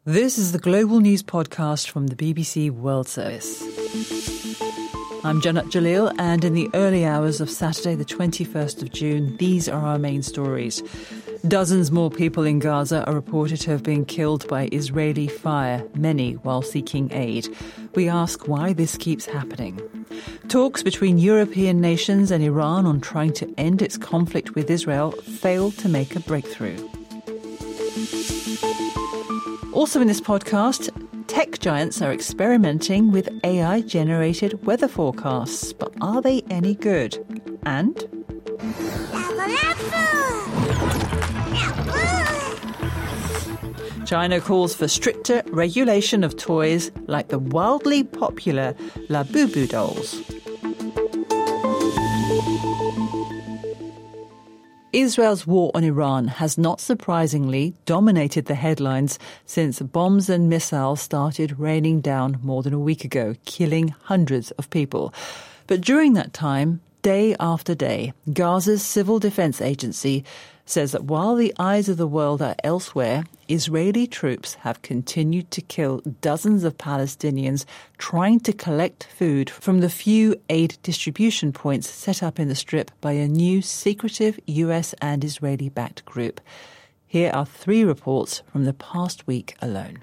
This is the Global News Podcast from the BBC World Service. I'm Jannat Jalil, and in the early hours of Saturday the 21st of June, these are our main stories. Dozens more people in Gaza are reported to have been killed by Israeli fire, many while seeking aid. We ask why this keeps happening. Talks between European nations and Iran on trying to end its conflict with Israel failed to make a breakthrough. Also in this podcast, tech giants are experimenting with AI-generated weather forecasts, but are they any good? And China calls for stricter regulation of toys like the wildly popular Labubu dolls. Israel's war on Iran has not surprisingly dominated the headlines since bombs and missiles started raining down more than a week ago, killing hundreds of people. But during that time, day after day, Gaza's Civil Defense Agency says that while the eyes of the world are elsewhere, Israeli troops have continued to kill dozens of Palestinians trying to collect food from the few aid distribution points set up in the Strip by a new secretive US and Israeli-backed group. Here are 3 reports from the past week alone.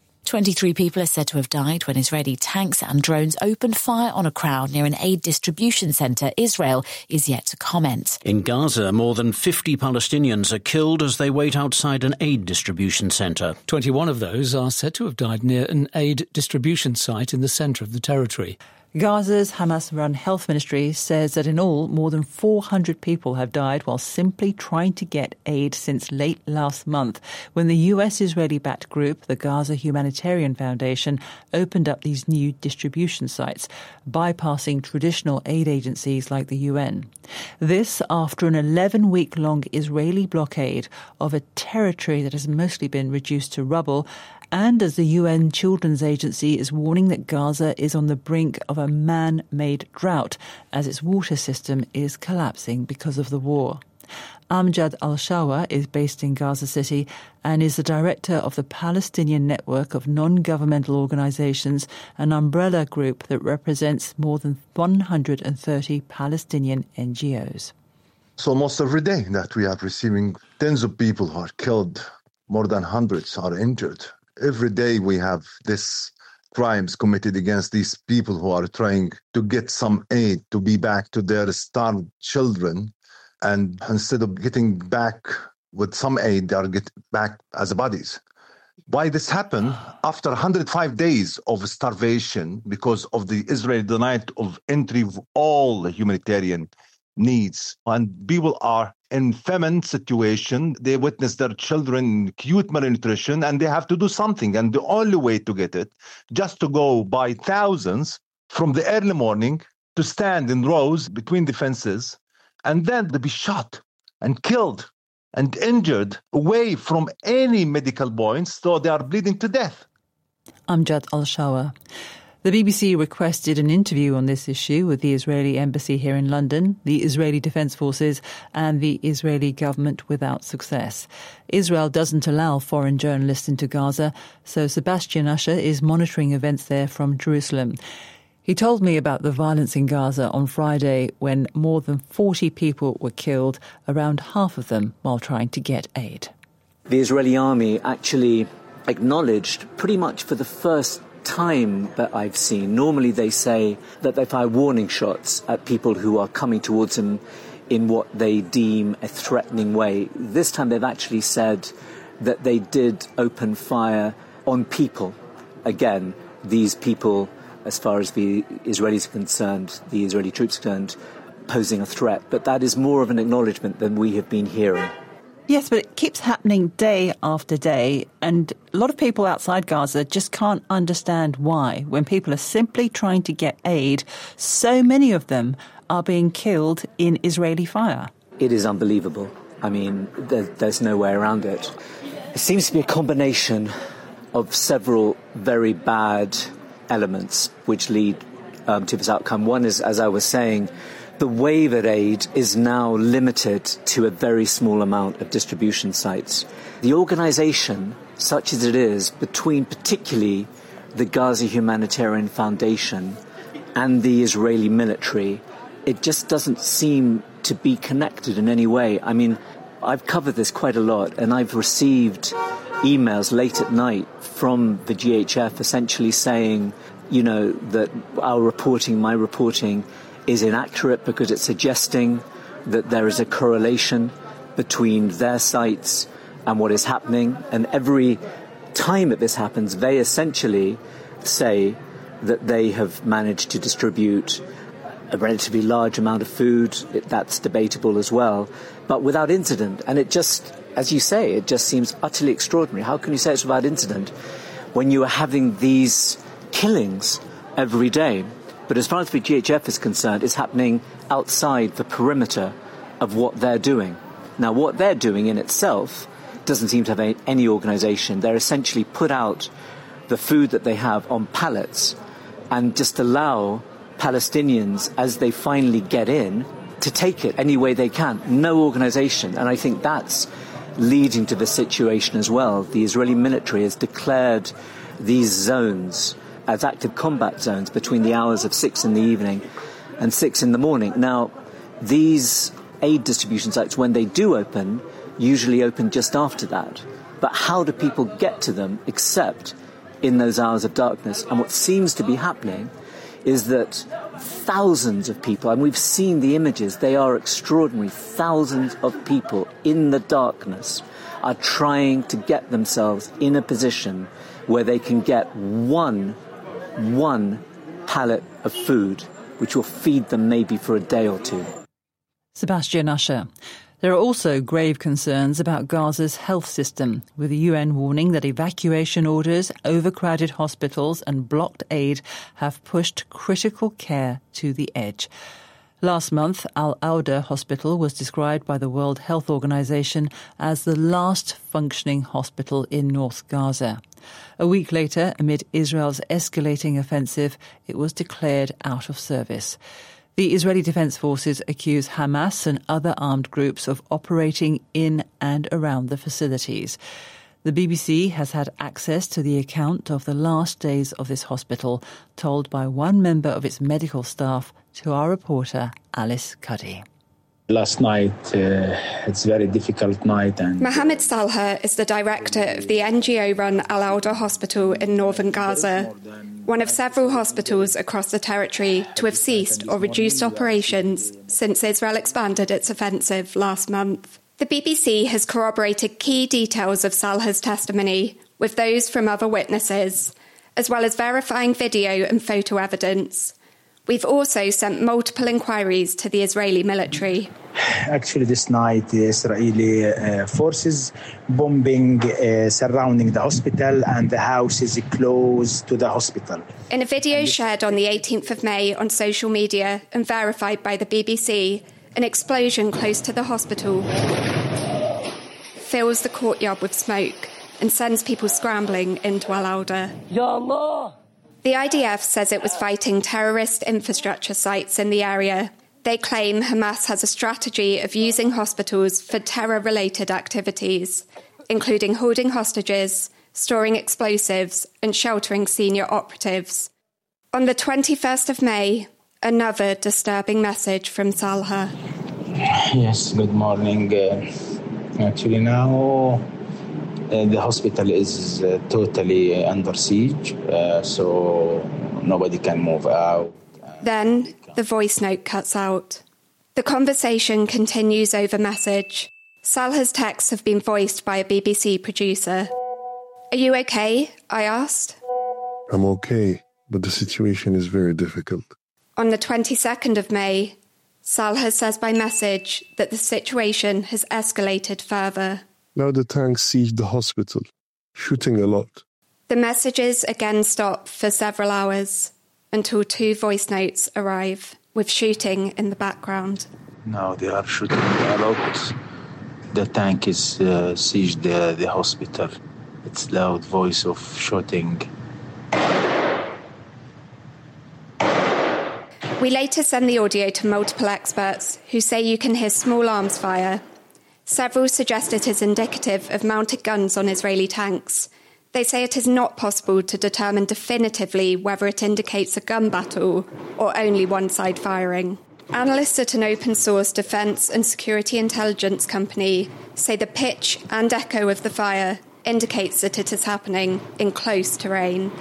23 people are said to have died when Israeli tanks and drones opened fire on a crowd near an aid distribution centre. Israel is yet to comment. In Gaza, more than 50 Palestinians are killed as they wait outside an aid distribution centre. 21 of those are said to have died near an aid distribution site in the centre of the territory. Gaza's Hamas-run health ministry says that in all, more than 400 people have died while simply trying to get aid since late last month, when the US-Israeli-backed group, the Gaza Humanitarian Foundation, opened up these new distribution sites, bypassing traditional aid agencies like the UN. This after an 11-week-long Israeli blockade of a territory that has mostly been reduced to rubble, and as the UN Children's Agency is warning that Gaza is on the brink of a man-made drought as its water system is collapsing because of the war. Amjad Al-Shawa is based in Gaza City and is the director of the Palestinian Network of Non-Governmental Organizations, an umbrella group that represents more than 130 Palestinian NGOs. It's almost every day that we are receiving tens of people who are killed, more than hundreds are injured. Every day we have this crimes committed against these people who are trying to get some aid to be back to their starved children. And instead of getting back with some aid, they are getting back as bodies. Why this happened? After 105 days of starvation because of the Israeli denial of entry of all the humanitarian needs, and people are in famine situation, they witness their children in acute malnutrition, and they have to do something. And the only way to get it, just to go by thousands from the early morning to stand in rows between the fences, and then to be shot and killed and injured away from any medical points, so they are bleeding to death. Amjad Al-Shawa. The BBC requested an interview on this issue with the Israeli embassy here in London, the Israeli Defence Forces and the Israeli government without success. Israel doesn't allow foreign journalists into Gaza, so Sebastian Usher is monitoring events there from Jerusalem. He told me about the violence in Gaza on Friday when more than 40 people were killed, around half of them while trying to get aid. The Israeli army actually acknowledged pretty much for the first time that I've seen. Normally they say that they fire warning shots at people who are coming towards them in what they deem a threatening way. This time they've actually said that they did open fire on people. Again, these people, as far as the Israelis are concerned, the Israeli troops are concerned, posing a threat. But that is more of an acknowledgement than we have been hearing. Yes, but it keeps happening day after day, and a lot of people outside Gaza just can't understand why. When people are simply trying to get aid, so many of them are being killed in Israeli fire. It is unbelievable. I mean, there's no way around it. It seems to be a combination of several very bad elements which lead to this outcome. One is, as I was saying, the wave at aid is now limited to a very small amount of distribution sites. the organisation, such as it is, between particularly the Gaza Humanitarian Foundation and the Israeli military, it just doesn't seem to be connected in any way. I mean, I've covered this quite a lot, and I've received emails late at night from the GHF essentially saying, you know, that my reporting is inaccurate because it's suggesting that there is a correlation between their sites and what is happening. And every time that this happens, they essentially say that they have managed to distribute a relatively large amount of food. That's debatable as well, but without incident. And it just, as you say, it just seems utterly extraordinary. How can you say it's without incident when you are having these killings every day? But as far as the GHF is concerned, it's happening outside the perimeter of what they're doing. Now, what they're doing in itself doesn't seem to have any organisation. They're essentially put out the food that they have on pallets and just allow Palestinians, as they finally get in, to take it any way they can. No organisation. And I think that's leading to the situation as well. The Israeli military has declared these zones as active combat zones between the hours of 6 in the evening and 6 in the morning. Now, these aid distribution sites, when they do open, usually open just after that. But how do people get to them except in those hours of darkness? And what seems to be happening is that thousands of people, and we've seen the images, they are extraordinary, thousands of people in the darkness are trying to get themselves in a position where they can get one pallet of food, which will feed them maybe for a day or two. Sebastian Usher. There are also grave concerns about Gaza's health system, with the UN warning that evacuation orders, overcrowded hospitals and blocked aid have pushed critical care to the edge. Last month, Al-Auda Hospital was described by the World Health Organization as the last functioning hospital in North Gaza. A week later, amid Israel's escalating offensive, it was declared out of service. The Israeli Defense Forces accuse Hamas and other armed groups of operating in and around the facilities. The BBC has had access to the account of the last days of this hospital, told by one member of its medical staff to our reporter Alice Cuddy. Last night, it's a very difficult night. And Mohammed Salha is the director of the NGO-run Al-Auda Hospital in northern Gaza, one of several hospitals across the territory to have ceased or reduced operations since Israel expanded its offensive last month. The BBC has corroborated key details of Salha's testimony with those from other witnesses, as well as verifying video and photo evidence. We've also sent multiple inquiries to the Israeli military. Actually, this night, the Israeli forces bombing surrounding the hospital, and the house is close to the hospital. In a video shared on the 18th of May on social media and verified by the BBC, an explosion close to the hospital fills the courtyard with smoke and sends people scrambling into Al-Auda. Ya Allah! The IDF says it was fighting terrorist infrastructure sites in the area. They claim Hamas has a strategy of using hospitals for terror-related activities, including holding hostages, storing explosives, and sheltering senior operatives. On the 21st of May, another disturbing message from Salha. Yes, good morning. Actually now the hospital is totally under siege, so nobody can move out. Then the voice note cuts out. The conversation continues over message. Salha's texts have been voiced by a BBC producer. Are you okay? I asked. I'm okay, but the situation is very difficult. On the 22nd of May, Salha says by message that the situation has escalated further. Now the tanks siege the hospital, shooting a lot. The messages again stop for several hours until two voice notes arrive with shooting in the background. Now they are shooting a lot. The tank is sieged the hospital. It's loud voice of shooting. We later send the audio to multiple experts who say you can hear small arms fire. Several suggest it is indicative of mounted guns on Israeli tanks. They say it is not possible to determine definitively whether it indicates a gun battle or only one side firing. Analysts at an open-source defence and security intelligence company say the pitch and echo of the fire indicates that it is happening in close terrain.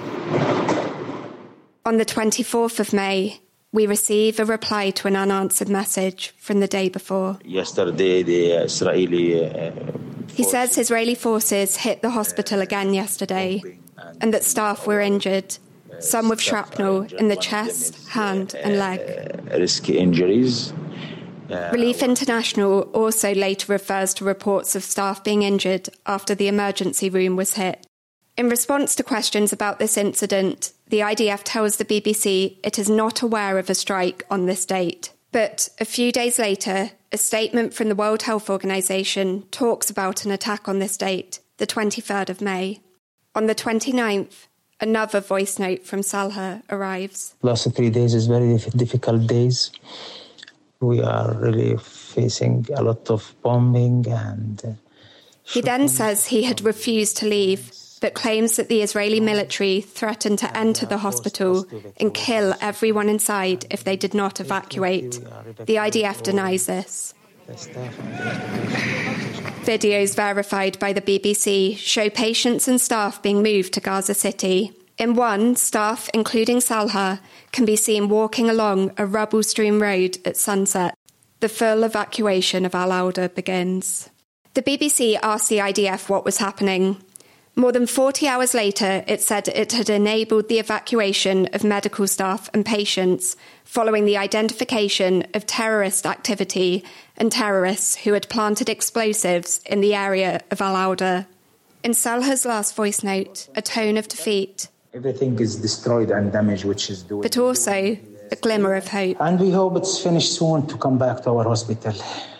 On the 24th of May, we receive a reply to an unanswered message from the day before. Yesterday, the Israeli... He says Israeli forces hit the hospital again yesterday and that staff were injured, some with shrapnel in the chest, hand and leg. Risky injuries. Relief International also later refers to reports of staff being injured after the emergency room was hit. In response to questions about this incident, the IDF tells the BBC it is not aware of a strike on this date. But a few days later, a statement from the World Health Organization talks about an attack on this date, the 23rd of May. On the 29th, another voice note from Salha arrives. Last 3 days is very difficult days. We are really facing a lot of bombing and... He then says he had refused to leave, but claims that the Israeli military threatened to enter the hospital and kill everyone inside if they did not evacuate. The IDF denies this. Videos verified by the BBC show patients and staff being moved to Gaza City. In one, staff, including Salha, can be seen walking along a rubble-strewn road at sunset. The full evacuation of Al-Auda begins. The BBC asked the IDF what was happening. More than 40 hours later, it said it had enabled the evacuation of medical staff and patients following the identification of terrorist activity and terrorists who had planted explosives in the area of Al-Auda. In Salha's last voice note, a tone of defeat. Everything is destroyed and damaged, which is doing... But also a glimmer of hope. And we hope it's finished soon to come back to our hospital.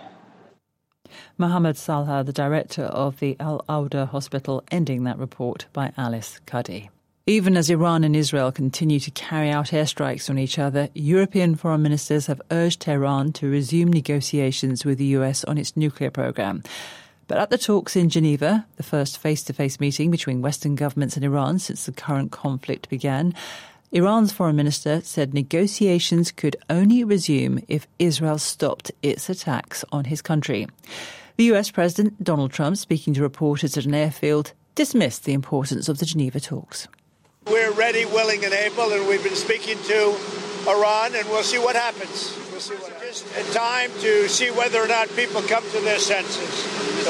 Mohammed Salha, the director of the Al-Auda hospital, ending that report by Alice Cuddy. Even as Iran and Israel continue to carry out airstrikes on each other, European foreign ministers have urged Tehran to resume negotiations with the US on its nuclear program. But at the talks in Geneva, the first face-to-face meeting between Western governments and Iran since the current conflict began, Iran's foreign minister said negotiations could only resume if Israel stopped its attacks on his country. The US President Donald Trump, speaking to reporters at an airfield, dismissed the importance of the Geneva talks. We're ready, willing and able, and we've been speaking to Iran, and we'll see what happens. Just a time to see whether or not people come to their senses. Did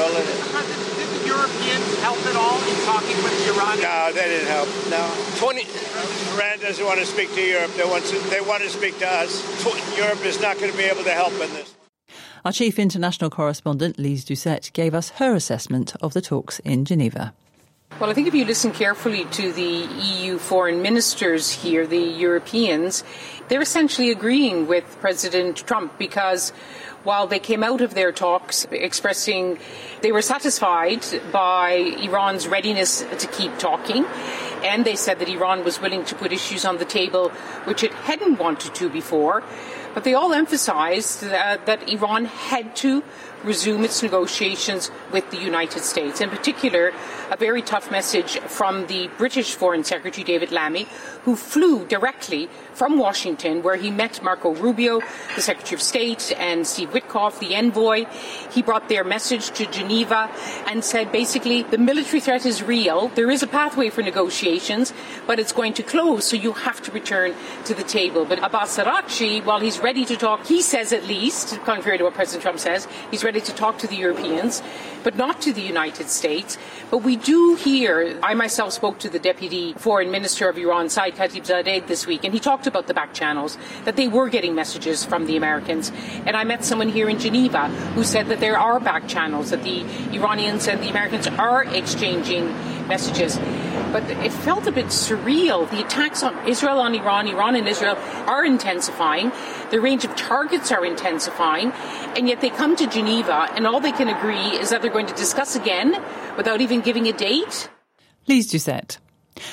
the Europeans help at all in talking with the Iranians? No, they didn't help. No. Iran doesn't want to speak to Europe. They want to speak to us. Europe is not going to be able to help in this. Our chief international correspondent, Lise Doucette, gave us her assessment of the talks in Geneva. Well, I think if you listen carefully to the EU foreign ministers here, the Europeans, they're essentially agreeing with President Trump because while they came out of their talks expressing they were satisfied by Iran's readiness to keep talking, and they said that Iran was willing to put issues on the table which it hadn't wanted to before, but they all emphasized that Iran had to resume its negotiations with the United States. In particular, a very tough message from the British Foreign Secretary, David Lammy, who flew directly from Washington, where he met Marco Rubio, the Secretary of State, and Steve Witkoff, the envoy. He brought their message to Geneva and said, basically, the military threat is real. There is a pathway for negotiations, but it's going to close, so you have to return to the table. But Abbas Araghchi, while he's ready to talk, he says at least, contrary to what President Trump says, he's ready to talk to the Europeans, but not to the United States. But we do hear, I myself spoke to the Deputy Foreign Minister of Iran, Saeed Khatibzadeh, this week, and he talked about the back channels, that they were getting messages from the Americans. And I met someone here in Geneva who said that there are back channels, that the Iranians and the Americans are exchanging messages. But it felt a bit surreal. The attacks on Israel, on Iran, Iran and Israel are intensifying. The range of targets are intensifying. And yet they come to Geneva and all they can agree is that they're going to discuss again without even giving a date. Lise Doucette.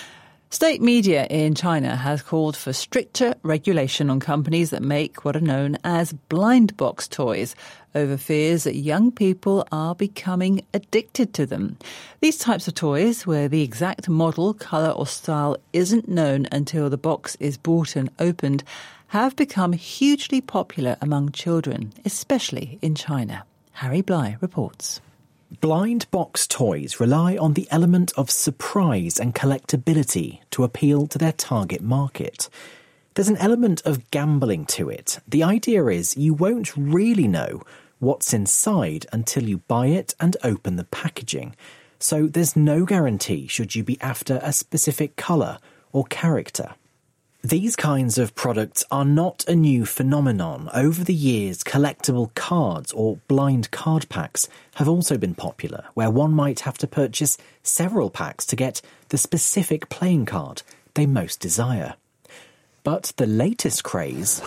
State media in China has called for stricter regulation on companies that make what are known as blind box toys over fears that young people are becoming addicted to them. These types of toys, where the exact model, colour or style isn't known until the box is bought and opened, have become hugely popular among children, especially in China. Harry Bly reports. Blind box toys rely on the element of surprise and collectability to appeal to their target market. There's an element of gambling to it. The idea is you won't really know what's inside until you buy it and open the packaging. So there's no guarantee should you be after a specific colour or character. These kinds of products are not a new phenomenon. Over the years, collectible cards or blind card packs have also been popular, where one might have to purchase several packs to get the specific playing card they most desire. But the latest craze...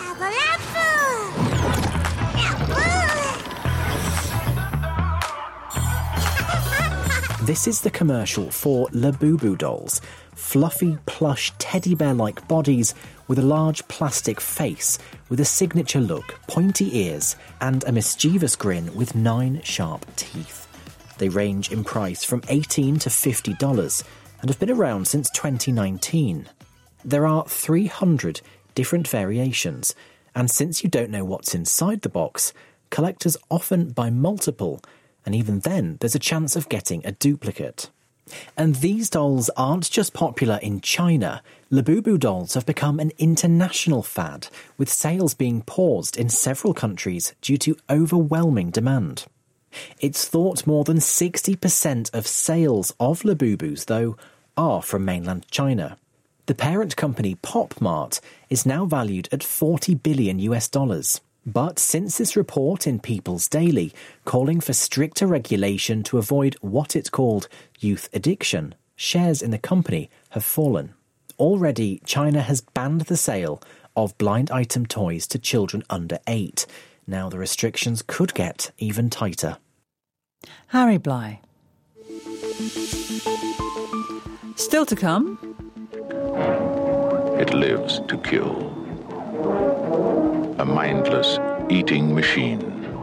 This is the commercial for Labubu dolls, fluffy plush teddy bear-like bodies with a large plastic face with a signature look, pointy ears and a mischievous grin with 9 sharp teeth. They range in price from $18 to $50 and have been around since 2019. There are 300 different variations, and since you don't know what's inside the box, collectors often buy multiple, and even then there's a chance of getting a duplicate. And these dolls aren't just popular in China. Labubu dolls have become an international fad, with sales being paused in several countries due to overwhelming demand. It's thought more than 60% of sales of Labubus, though, are from mainland China. The parent company PopMart is now valued at $40 billion. But since this report in People's Daily calling for stricter regulation to avoid what it called youth addiction, shares in the company have fallen. Already, China has banned the sale of blind item toys to children under 8. Now the restrictions could get even tighter. Harry Bly. Still to come. It lives to kill. A mindless eating machine.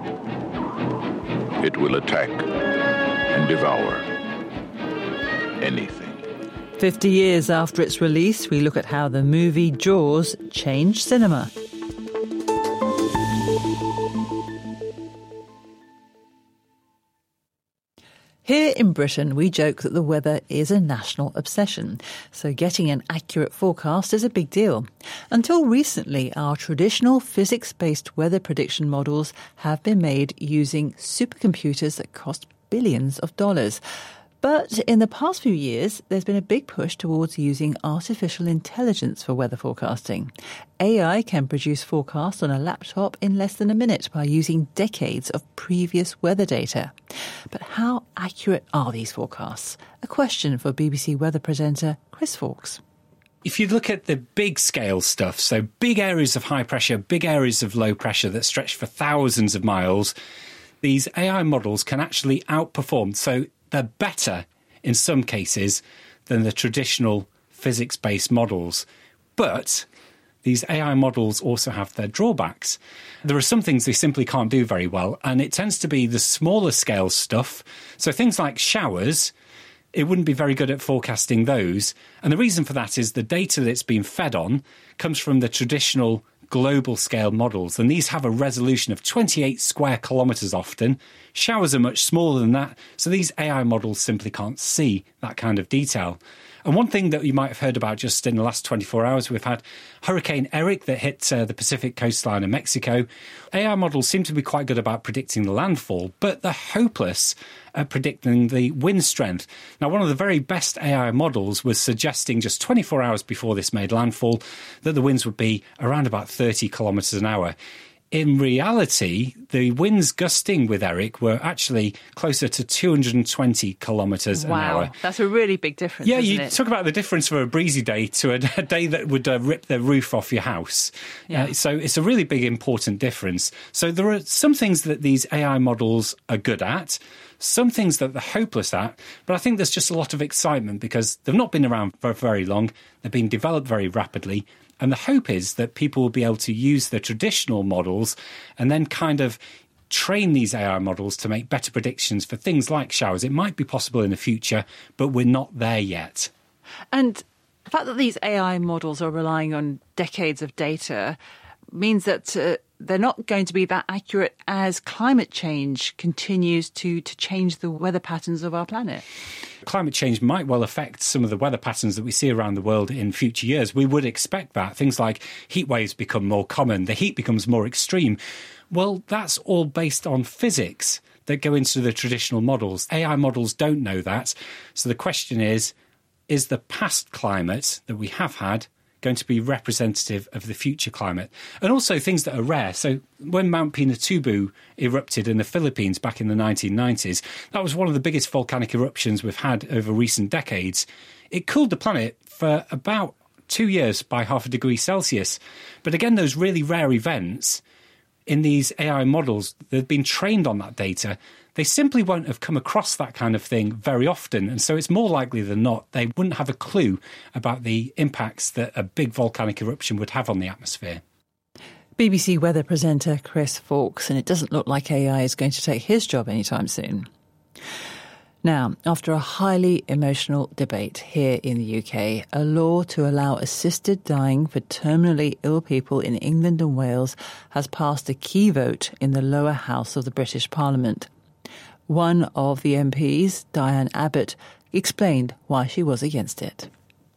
It will attack and devour anything. 50 years after its release, we look at how the movie Jaws changed cinema. Here in Britain, we joke that the weather is a national obsession, so getting an accurate forecast is a big deal. Until recently, our traditional physics-based weather prediction models have been made using supercomputers that cost billions of dollars. But in the past few years, there's been a big push towards using artificial intelligence for weather forecasting. AI can produce forecasts on a laptop in less than a minute by using decades of previous weather data. But how accurate are these forecasts? A question for BBC weather presenter Chris Fawkes. If you look at the big scale stuff, so big areas of high pressure, big areas of low pressure that stretch for thousands of miles, these AI models can actually outperform. So they're better in some cases than the traditional physics-based models. But these AI models also have their drawbacks. There are some things they simply can't do very well, and it tends to be the smaller scale stuff. So things like showers, it wouldn't be very good at forecasting those. And the reason for that is the data that's been fed on comes from the traditional global scale models, and these have a resolution of 28 square kilometres often. Showers are much smaller than that, so these AI models simply can't see that kind of detail. And one thing that you might have heard about just in the last 24 hours, we've had Hurricane Eric that hit the Pacific coastline of Mexico. AI models seem to be quite good about predicting the landfall, but they're hopeless at predicting the wind strength. Now, one of the very best AI models was suggesting just 24 hours before this made landfall that the winds would be around about 30 kilometres an hour. In reality, the winds gusting with Eric were actually closer to 220 kilometres an hour. Wow, that's a really big difference, Yeah, isn't you it? talk about the difference from a breezy day to a day that would rip the roof off your house. Yeah. So it's a really big, important difference. So there are some things that these AI models are good at. some things that they're hopeless at, but I think there's just a lot of excitement because they've not been around for very long. They've been developed very rapidly. And the hope is that people will be able to use the traditional models and then kind of train these AI models to make better predictions for things like showers. It might be possible in the future, but we're not there yet. And the fact that these AI models are relying on decades of data means that they're not going to be that accurate as climate change continues to change the weather patterns of our planet. Climate change might well affect some of the weather patterns that we see around the world in future years. We would expect that. Things like heat waves become more common, the heat becomes more extreme. Well, that's all based on physics that go into the traditional models. AI models don't know that. So the question is the past climate that we have had going to be representative of the future climate? And also things that are rare. So when Mount Pinatubo erupted in the Philippines back in the 1990s, that was one of the biggest volcanic eruptions we've had over recent decades. It cooled the planet for about 2 years by 0.5 degrees Celsius. But again, those really rare events in these AI models, they've been trained on that data. They simply won't have come across that kind of thing very often. And so it's more likely than not they wouldn't have a clue about the impacts that a big volcanic eruption would have on the atmosphere. BBC weather presenter Chris Fawkes, and it doesn't look like AI is going to take his job anytime soon. Now, after a highly emotional debate here in the UK, a law to allow assisted dying for terminally ill people in England and Wales has passed a key vote in the lower house of the British Parliament. One of the MPs, Diane Abbott, explained why she was against it.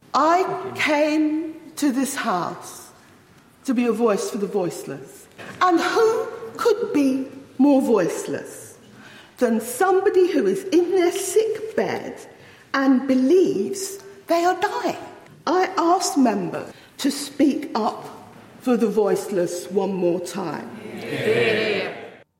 I came to this house to be a voice for the voiceless. And who could be more voiceless than somebody who is in their sick bed and believes they are dying? I asked members to speak up for the voiceless one more time. Yeah.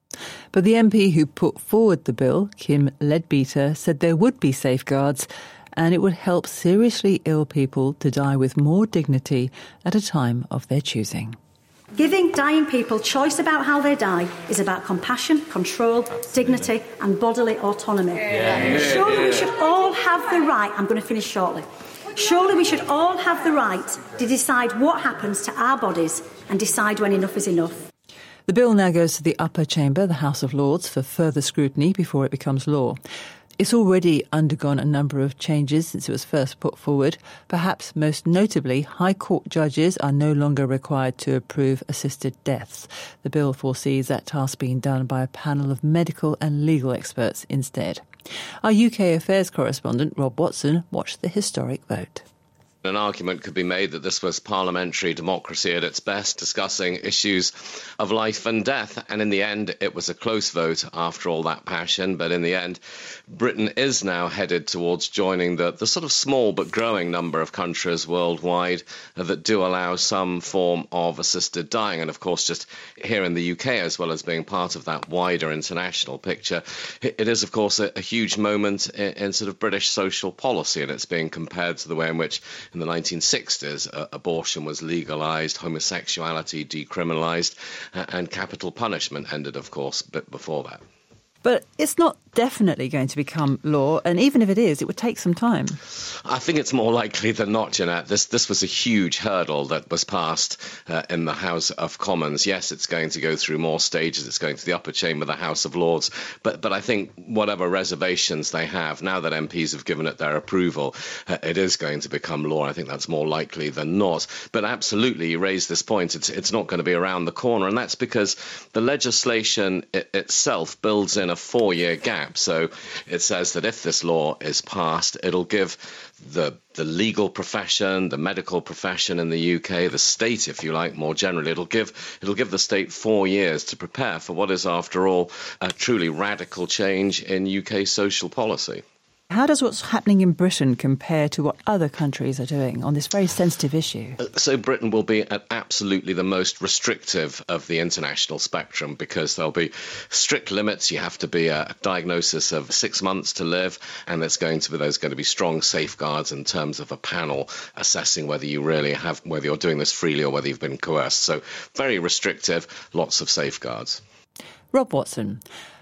But the MP who put forward the bill, Kim Leadbeater, said there would be safeguards and it would help seriously ill people to die with more dignity at a time of their choosing. Giving dying people choice about how they die is about compassion, control, dignity and bodily autonomy. Surely we should all have the right, I'm going to finish shortly, surely we should all have the right to decide what happens to our bodies and decide when enough is enough. The bill now goes to the upper chamber, the House of Lords, for further scrutiny before it becomes law. It's already undergone a number of changes since it was first put forward. Perhaps most notably, High Court judges are no longer required to approve assisted deaths. The bill foresees that task being done by a panel of medical and legal experts instead. Our UK Affairs correspondent, Rob Watson, watched the historic vote. An argument could be made that this was parliamentary democracy at its best, discussing issues of life and death. And in the end, it was a close vote after all that passion. But in the end, Britain is now headed towards joining the sort of small but growing number of countries worldwide that do allow some form of assisted dying. And of course, just here in the UK, as well as being part of that wider international picture, it is, of course, a huge moment in sort of British social policy. And it's being compared to the way in which in the 1960s, abortion was legalised, homosexuality decriminalised, and capital punishment ended, of course, a bit before that. But it's not definitely going to become law, and even if it is, it would take some time. I think it's more likely than not, Jeanette. This was a huge hurdle that was passed in the House of Commons. Yes, it's going to go through more stages. It's going to the upper chamber, the House of Lords. But I think whatever reservations they have, now that MPs have given it their approval, it is going to become law. I think that's more likely than not. But absolutely, you raise this point. It's not going to be around the corner, and that's because the legislation itself builds in a 4-year gap. So it says that if this law is passed, it'll give the legal profession, the medical profession in the UK, the state, if you like, more generally, it'll give the state 4 years to prepare for what is, after all, a truly radical change in UK social policy. How does what's happening in Britain compare to what other countries are doing on this very sensitive issue? So Britain will be at absolutely the most restrictive of the international spectrum, because there'll be strict limits. You have to be a diagnosis of 6 months to live, and there's going to be strong safeguards in terms of a panel assessing whether you're doing this freely or whether you've been coerced. So very restrictive, lots of safeguards. Rob Watson.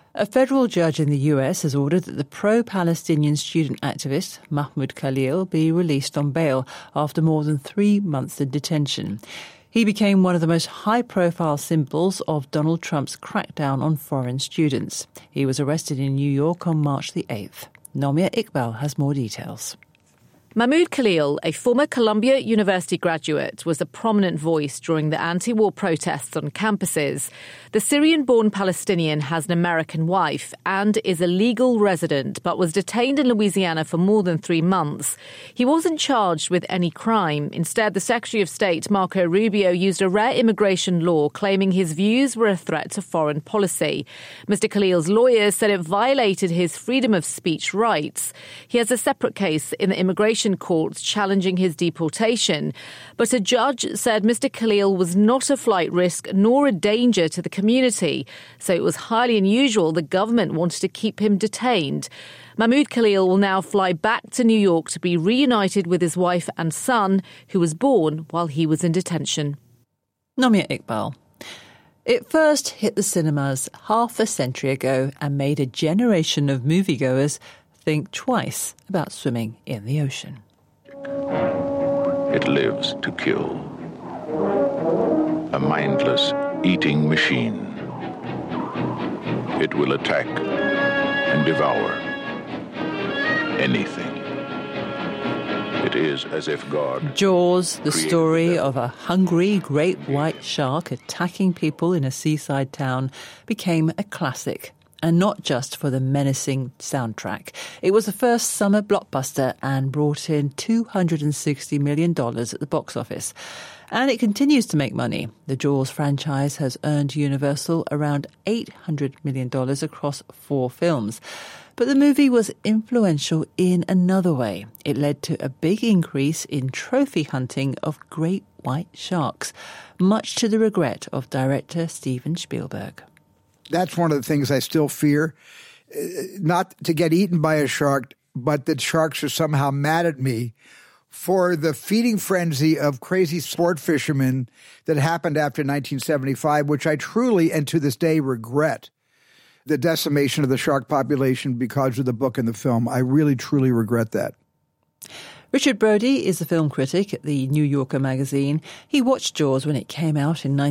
A federal judge in the US has ordered that the pro-Palestinian student activist Mahmoud Khalil be released on bail after more than 3 months in detention. He became one of the most high-profile symbols of Donald Trump's crackdown on foreign students. He was arrested in New York on March the 8th. Nomia Iqbal has more details. Mahmoud Khalil, a former Columbia University graduate, was a prominent voice during the anti-war protests on campuses. The Syrian-born Palestinian has an American wife and is a legal resident, but was detained in Louisiana for more than 3 months. He wasn't charged with any crime. Instead, the Secretary of State, Marco Rubio, used a rare immigration law claiming his views were a threat to foreign policy. Mr. Khalil's lawyers said it violated his freedom of speech rights. He has a separate case in the immigration courts challenging his deportation. But a judge said Mr. Khalil was not a flight risk nor a danger to the community, so it was highly unusual the government wanted to keep him detained. Mahmoud Khalil will now fly back to New York to be reunited with his wife and son, who was born while he was in detention. Nomia Iqbal. It first hit the cinemas half a century ago and made a generation of moviegoers think twice about swimming in the ocean. It lives to kill. A mindless eating machine. It will attack and devour anything. It is as if God... Jaws, the story of a hungry great white shark attacking people in a seaside town, became a classic. And not just for the menacing soundtrack. It was the first summer blockbuster and brought in $260 million at the box office. And it continues to make money. The Jaws franchise has earned Universal around $800 million across 4 films. But the movie was influential in another way. It led to a big increase in trophy hunting of great white sharks, much to the regret of director Steven Spielberg. That's one of the things I still fear, not to get eaten by a shark, but that sharks are somehow mad at me for the feeding frenzy of crazy sport fishermen that happened after 1975, which I truly and to this day regret. The decimation of the shark population because of the book and the film. I really, truly regret that. Richard Brody is a film critic at the New Yorker magazine. He watched Jaws when it came out in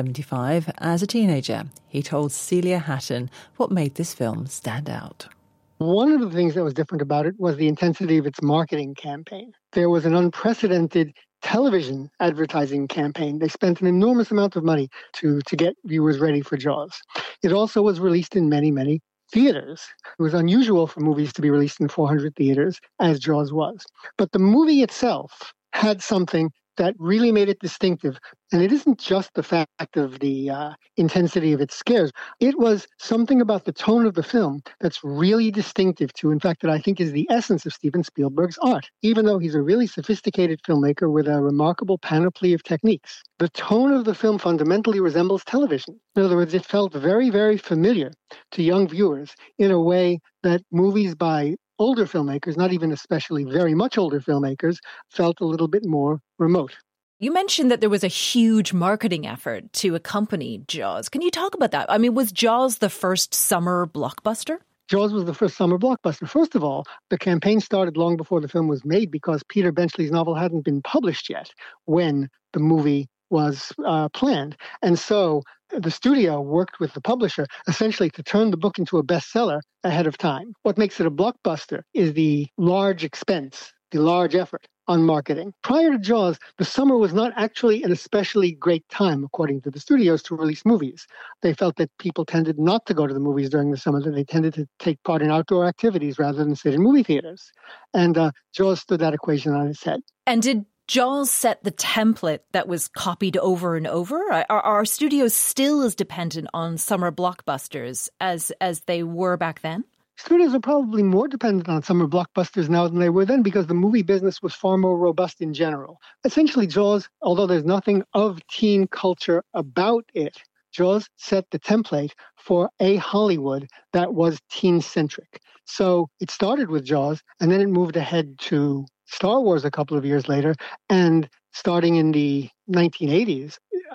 1975 as a teenager. He told Celia Hatton what made this film stand out. One of the things that was different about it was the intensity of its marketing campaign. There was an unprecedented television advertising campaign. They spent an enormous amount of money to get viewers ready for Jaws. It also was released in many, many theaters. It was unusual for movies to be released in 400 theaters, as Jaws was. But the movie itself had something that really made it distinctive. And it isn't just the fact of the intensity of its scares. It was something about the tone of the film that's really distinctive to, in fact, that I think is the essence of Steven Spielberg's art. Even though he's a really sophisticated filmmaker with a remarkable panoply of techniques, the tone of the film fundamentally resembles television. In other words, it felt very, very familiar to young viewers in a way that movies by older filmmakers, not even especially very much older filmmakers, felt a little bit more remote. You mentioned that there was a huge marketing effort to accompany Jaws. Can you talk about that? I mean, was Jaws the first summer blockbuster? Jaws was the first summer blockbuster. First of all, the campaign started long before the film was made because Peter Benchley's novel hadn't been published yet when the movie was planned. And so the studio worked with the publisher essentially to turn the book into a bestseller ahead of time. What makes it a blockbuster is the large expense, the large effort on marketing. Prior to Jaws, the summer was not actually an especially great time, according to the studios, to release movies. They felt that people tended not to go to the movies during the summer, that they tended to take part in outdoor activities rather than sit in movie theaters. And Jaws stood that equation on its head. And did Jaws set the template that was copied over and over? Are studios still as dependent on summer blockbusters as they were back then? Studios are probably more dependent on summer blockbusters now than they were then because the movie business was far more robust in general. Essentially, Jaws, although there's nothing of teen culture about it, Jaws set the template for a Hollywood that was teen-centric. So it started with Jaws, and then it moved ahead to Star Wars a couple of years later, and starting in the 1980s,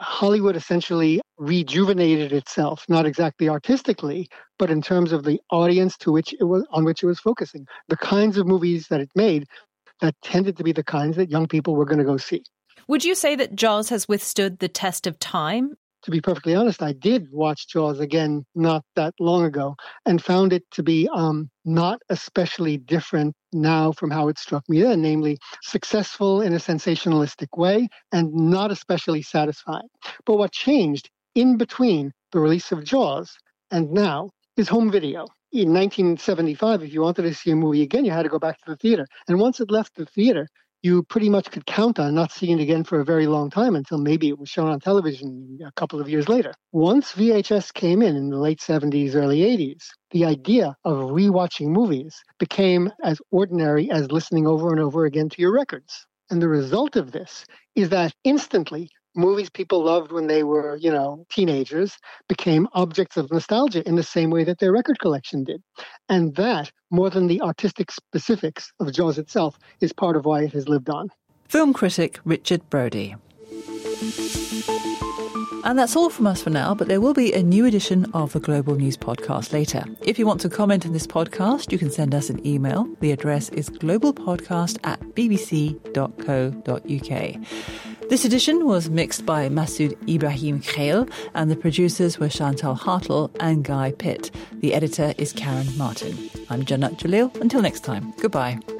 Hollywood essentially rejuvenated itself, not exactly artistically, but in terms of the audience on which it was focusing. The kinds of movies that it made that tended to be the kinds that young people were going to go see. Would you say that Jaws has withstood the test of time? To be perfectly honest, I did watch Jaws again not that long ago and found it to be not especially different now from how it struck me then, namely successful in a sensationalistic way and not especially satisfying. But what changed in between the release of Jaws and now is home video. In 1975, if you wanted to see a movie again, you had to go back to the theater. And once it left the theater, you pretty much could count on not seeing it again for a very long time until maybe it was shown on television a couple of years later. Once VHS came in the late 70s, early 80s, the idea of rewatching movies became as ordinary as listening over and over again to your records. And the result of this is that instantly, movies people loved when they were, teenagers became objects of nostalgia in the same way that their record collection did. And that, more than the artistic specifics of Jaws itself, is part of why it has lived on. Film critic Richard Brody. And that's all from us for now, but there will be a new edition of the Global News Podcast later. If you want to comment on this podcast, you can send us an email. The address is globalpodcast@bbc.co.uk. This edition was mixed by Masood Ibrahim Khail, and the producers were Chantal Hartle and Guy Pitt. The editor is Karen Martin. I'm Jannat Jalil. Until next time, goodbye.